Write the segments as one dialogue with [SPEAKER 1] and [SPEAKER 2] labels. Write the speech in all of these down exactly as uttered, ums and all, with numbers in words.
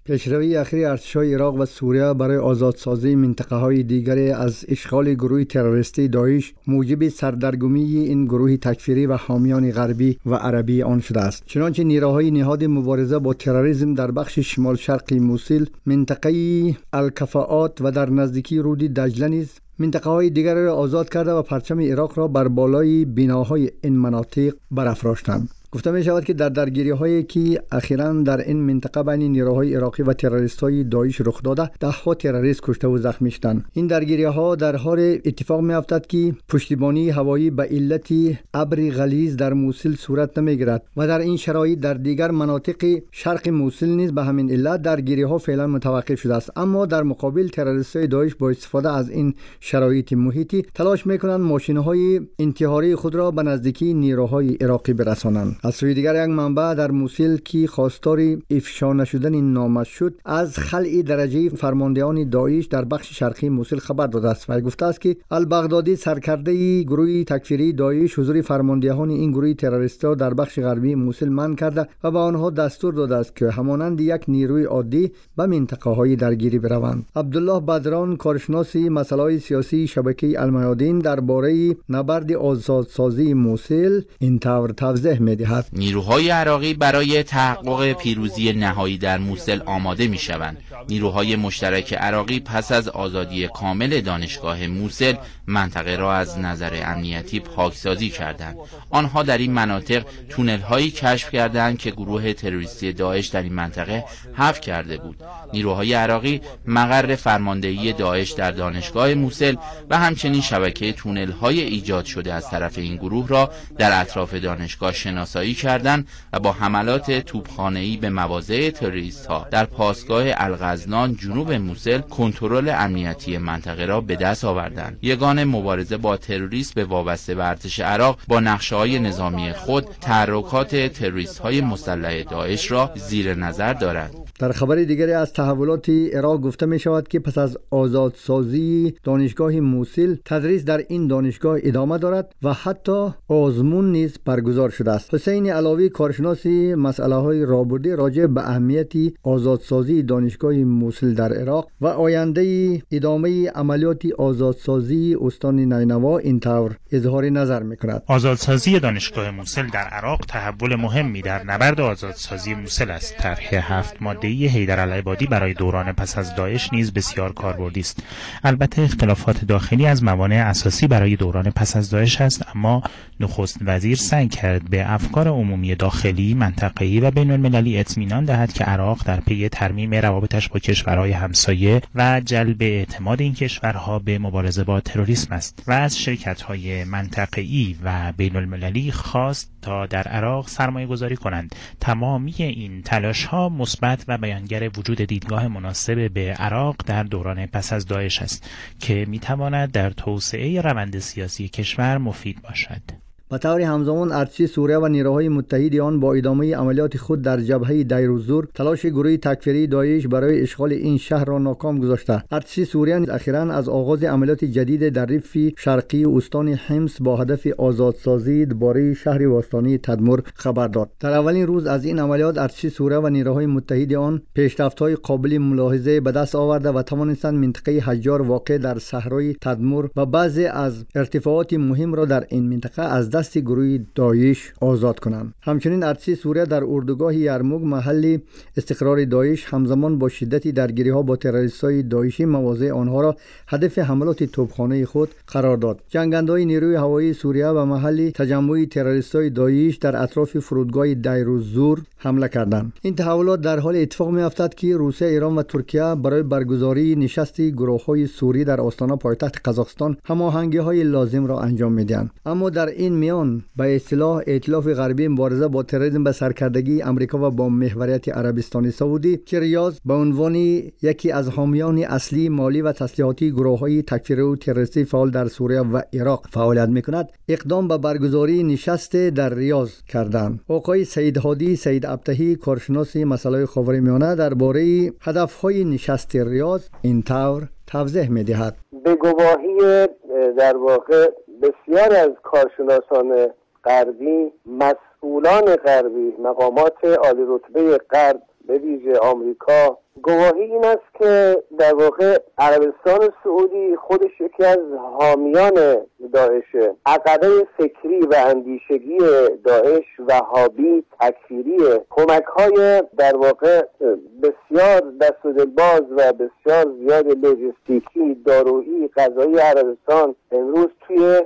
[SPEAKER 1] پیشروی اخیر ارتش‌های عراق و سوریه برای آزادسازی منطقه‌های دیگری از اشغال گروه تروریستی داعش موجب سردرگمی این گروه تکفیری و حامیان غربی و عربی آن شده است. چنانچه نیروهای نهاد مبارزه با تروریسم در بخش شمال شرقی موصل، منطقه الکفاءات و در نزدیکی رود دجله نیز منطقه‌های دیگر را آزاد کرده و پرچم عراق را بر بالای بناهای این مناطق برافراشتند. گفته می شود که در درگیری هایی که اخیراً در این منطقه بین نیروهای عراقی و تروریست های داعش رخ داده، ده ها تروریست کشته و زخمی شدند. این درگیری ها در حال اتفاق می افتد که پشتیبانی هوایی به علت ابر غلیظ در موصل صورت نمی گیرد و در این شرایط در دیگر مناطق شرق موصل نیز به همین علت درگیری ها فعلا متوقف شده است. اما در مقابل تروریست های داعش با استفاده از این شرایط محیطی تلاش می کنند ماشین های انتحاری خود را به نزدیکی نیروهای عراقی برسانند. از سوی دیگر یک منبع در موصل که خواستار افشا نشدن نام شد، از خلع درجه فرماندهان داعش در بخش شرقی موصل خبر داده است و گفته است که البغدادی سرکرده گروه تکفیری داعش حضور فرماندهان این گروه تروریستی در بخش غربی موصل منع کرده و به آنها دستور داده است که همانند یک نیروی عادی به منطقه های درگیری بروند. عبدالله بدران، کارشناس مسائل سیاسی شبکه المیادین، درباره نبرد آزادسازی موصل این طور توضیح می‌دهد:
[SPEAKER 2] نیروهای عراقی برای تحقق پیروزی نهایی در موصل آماده می‌شوند. نیروهای مشترک عراقی پس از آزادی کامل دانشگاه موصل منطقه را از نظر امنیتی پاکسازی کردند. آنها در این مناطق تونل‌هایی کشف کردند که گروه تروریستی داعش در این منطقه حفر کرده بود. نیروهای عراقی مقر فرماندهی داعش در دانشگاه موصل و همچنین شبکه تونل‌های ایجاد شده از طرف این گروه را در اطراف دانشگاه شناسایی کردند و با حملات توپخانه‌ای به مواضع تروریست‌ها در پاسگاه الغزنان جنوب موصل کنترل امنیتی منطقه را به دست آوردند. یگان مبارزه با تروریسم به وابسته به ارتش عراق با نقشه‌های نظامی خود تحرکات تروریست‌های مسلح داعش را زیر نظر دارد.
[SPEAKER 1] در خبر دیگری از تحولات عراق گفته می شود که پس از آزادسازی دانشگاه موصل، تدریس در این دانشگاه ادامه دارد و حتی آزمون نیز برگزار شده است. حسین علاوی، کارشناس مسئله های راهبردی راجع به اهمیت آزادسازی دانشگاه موصل در عراق و آینده ادامه عملیات آزادسازی استان نینوا، این طور اظهار نظر می کند:
[SPEAKER 3] آزادسازی دانشگاه موصل در عراق تحول مهمی در نبرد آزادسازی موصل است. طرح هفت ماده حیدرالعبادی برای دوران پس از داعش نیز بسیار کاربردی است. البته اختلافات داخلی از موانع اساسی برای دوران پس از داعش است، اما نخست وزیر سعی کرد به افکار عمومی داخلی، منطقه‌ای و بین‌المللی اطمینان دهد که عراق در پی ترمیم روابطش با کشورهای همسایه و جلب اعتماد این کشورها به مبارزه با تروریسم است و از شرکت‌های منطقه‌ای و بین‌المللی خواست تا در عراق سرمایه گذاری کنند. تمامی این تلاش‌ها مثبت و بیانگر وجود دیدگاه مناسب به عراق در دوران پس از داعش است که می‌تواند در توسعه روند سیاسی کشور مفید باشد.
[SPEAKER 1] به طور همزمان ارتش سوریه و نیروهای متحد آن با ادامه عملیات خود در جبهه دیر الزور تلاش گروه تکفیری داعش برای اشغال این شهر را ناکام گذاشته. ارتش سوریه اخیراً از آغاز عملیات جدید در ریف شرقی استان حمص با هدف آزادسازی درباره شهر وسطانی تدمر خبر داد. در اولین روز از این عملیات ارتش سوریه و نیروهای متحد آن پیشرفت‌های قابل ملاحظه به دست آورده و توانستند منطقه حجار واقع در صحرای تدمر و بعضی از ارتفاعات مهم را در این منطقه از دست گروه داعش آزاد کنند. همچنین ارتش سوریه در اردوگاه یرموک محل استقرار داعش همزمان با شدت درگیری‌ها با تروریست‌های داعشی مواضع آنها را هدف حملات توپخانه خود قرار داد. جنگنده‌های نیروی هوایی سوریه و محل تجمع تروریست‌های داعش در اطراف فرودگاه دیر الزور حمله کردند. این تحولات در حال اتفاق می‌افتد که روسیه، ایران و ترکیه برای برگزاری نشست گروه‌های سوری در آستانه پایتخت قزاقستان هماهنگی‌های لازم را انجام می‌دهند. اما در این میان به اصطلاح ائتلاف غربی مبارزه با تروریسم به سرکردگی امریکا و با محوریت عربستان سعودی که ریاض به عنوان یکی از حامیان اصلی مالی و تسلیحاتی گروه‌های تکفیری و تروریستی فعال در سوریه و عراق فعالیت می‌کند، اقدام به برگزاری نشست در ریاض کردند. آقای سید هادی سید ابتهی، کارشناس مسائل خاورمیانه، درباره هدف‌های نشست ریاض این طور توضیح می‌دهد:
[SPEAKER 4] به گواهی در واقع بسیار از کارشناسان غربی، مسئولان غربی، مقامات عالی رتبه غرب به ویژه آمریکا، گواهی این است که در واقع عربستان سعودی خودش یکی از حامیان داعشه. عقبه فکری و اندیشگی داعش وهابی تکفیریه. کمک‌های در واقع بسیار دست و دلباز و بسیار زیاد لوجستیکی، دارویی، غذایی عربستان امروز توی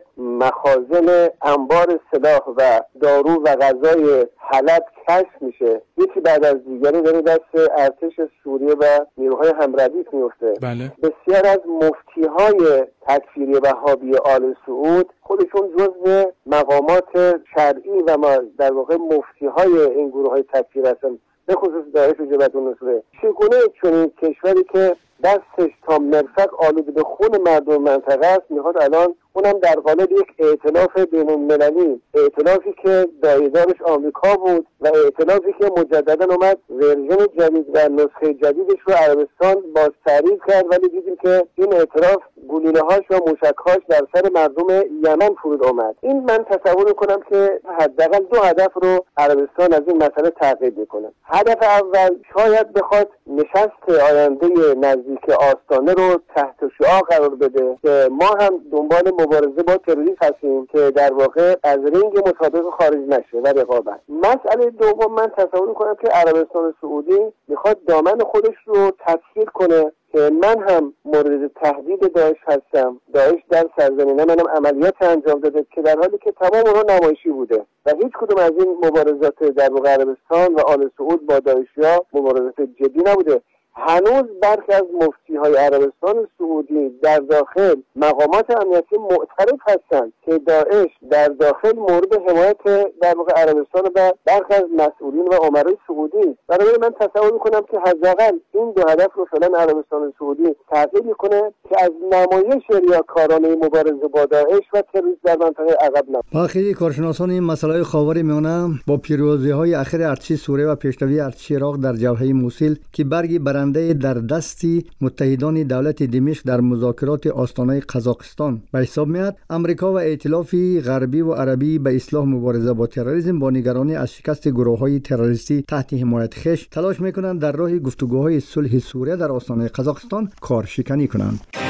[SPEAKER 4] مخازن انبار سلاح و دارو و غذای حلب کشف میشه. یکی بعد از دیگری داره دست ارتش سوریه و نیروهای همردیف میفته.
[SPEAKER 5] بله.
[SPEAKER 4] بسیار از مفتیهای تکفیری وهابی آل سعود خودشون جزو مقامات شرعی و در واقع مفتیهای این گروه های تکفیر هستن، به خصوص داعش و جبهة النصره. چگونه چنین کشوری که دستش تا مرفق آلوده به خون مردم منطقه است میخواد الان اونم در قالب یک ائتلاف بین‌المللی، ائتلافی که داعیدارش آمریکا بود و ائتلافی که مجددا اومد ورژن جدید و نسخه جدیدش رو عربستان باز تعریف کرد، ولی دیدیم که این ائتلاف گلوله‌هاش و موشک‌هاش در سر مردم یمن فرود آمد. این من تصور می‌کنم که حداقل دو هدف رو عربستان از این مسئله تعقیب می‌کنه. هدف اول شاید بخواد نشست آینده نزدیک آستانه رو تحت شعاع قرار بده که ما هم دنبال مبارزه با تروریسم هستیم که در واقع از رینگ مسابقه خارج نشه و رقابت. مسئله دوم من تصور می‌کنم که عربستان سعودی میخواد دامن خودش رو تسهیل کنه که من هم مورد تهدید داعش هستم. داعش در سرزمین منم عملیات انجام داده که در حالی که تمام اونها نمایشی بوده و هیچ کدوم از این مبارزات در واقع عربستان و آل سعود با داعشیا مبارزات جدی نبوده. هنوز برخی از مفتی‌های عربستان سعودی در داخل مقامات امنیتی معترف هستند که داعش در داخل مورد حمایت در واقع عربستان و برخی از مسئولین و امرای سعودی. برای من تصور می‌کنم که حداقل این دو هدف رو فعلا عربستان سعودی تعقیب می‌کنه که از نمایش ریاکارانه مبارزه با داعش و تروریسم در منطقه عقب نمونه.
[SPEAKER 1] باقی کارشناسان این مسائل خاورمیانه با پیروزی‌های اخیر ارتش سوریه و پیشروی ارتش عراق در جبهه موصل که برگی برنده در دستی متحدان دولت دمشق در مذاکرات آستانه قزاقستان به حساب میاد، امریکا و ائتلاف غربی و عربی به اصلاح مبارزه با تروریسم با نگرانی از شکست گروه‌های تروریستی تحت حمایت خویش تلاش میکنند در راه گفتگوهای صلح سوریه در آستانه قزاقستان کارشکنی کنند.